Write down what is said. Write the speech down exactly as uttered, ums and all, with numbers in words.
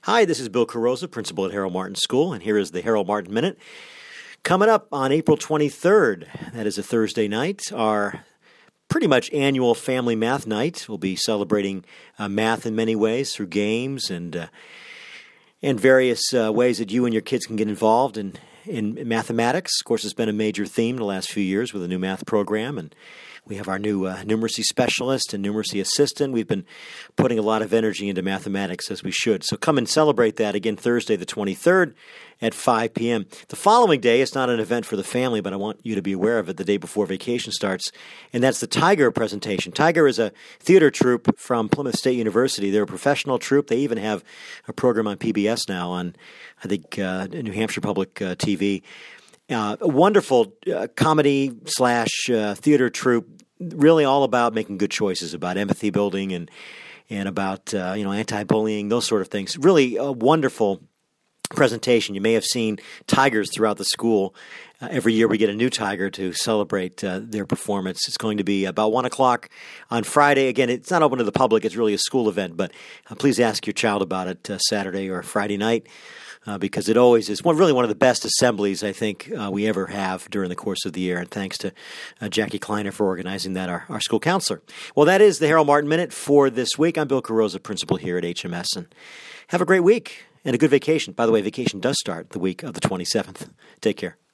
Hi, this is Bill Carosa, principal at Harold Martin School, and here is the Harold Martin Minute. Coming up on April twenty-third, that is a Thursday night, our pretty much annual family math night. We'll be celebrating uh, math in many ways through games and uh, and various uh, ways that you and your kids can get involved in, in mathematics. Of course, it's been a major theme the last few years with a new math program, and we have our new uh, numeracy specialist and numeracy assistant. We've been putting a lot of energy into mathematics, as we should. So come and celebrate that again Thursday the twenty-third at five p.m. The following day, it's not an event for the family, but I want you to be aware of it the day before vacation starts, and that's the Tiger presentation. Tiger is a theater troupe from Plymouth State University. They're a professional troupe. They even have a program on P B S now on, I think, uh, New Hampshire Public uh, T V. Uh, a wonderful uh, comedy slash uh, theater troupe, really all about making good choices, about empathy building and and about uh, you know anti-bullying, those sort of things. Really a wonderful presentation. You may have seen tigers throughout the school. Uh, every year we get a new tiger to celebrate uh, their performance. It's going to be about one o'clock on Friday. Again, it's not open to the public. It's really a school event, but uh, please ask your child about it uh, Saturday or Friday night. Uh, because it always is one, really one of the best assemblies I think uh, we ever have during the course of the year. And thanks to uh, Jackie Kleiner for organizing that, our, our school counselor. Well, that is the Harold Martin Minute for this week. I'm Bill Carosa, principal here at H M S. And have a great week and a good vacation. By the way, vacation does start the week of the twenty-seventh. Take care.